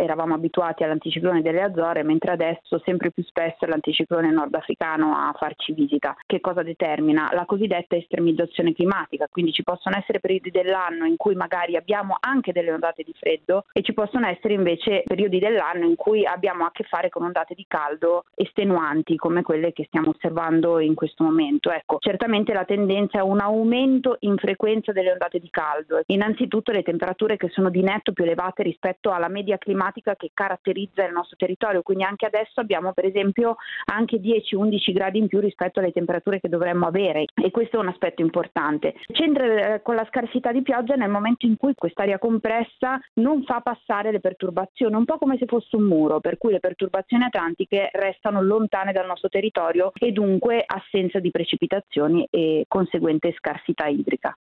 eravamo abituati all'anticiclone delle Azzorre, mentre adesso sempre più spesso è l'anticiclone nordafricano a farci visita. Che cosa determina? La cosiddetta estremizzazione climatica, quindi ci possono essere periodi dell'anno in cui magari abbiamo anche delle ondate di freddo e ci possono essere invece periodi dell'anno in cui abbiamo a che fare con ondate di caldo estenuanti come quelle che stiamo osservando in questo momento. Ecco, certamente la tendenza è un aumento in frequenza delle ondate di caldo. Innanzitutto le temperature che sono di netto più elevate rispetto alla media climatica che caratterizza il nostro territorio, quindi anche adesso abbiamo per esempio anche 10-11 gradi in più rispetto alle temperature che dovremmo avere, e questo è un aspetto importante. C'entra con la scarsità di pioggia nel momento in cui quest'aria compressa non fa passare le perturbazioni, un po' come se fosse un muro, per cui le perturbazioni atlantiche restano lontane dal nostro territorio e dunque assenza di precipitazioni e conseguente scarsità idrica.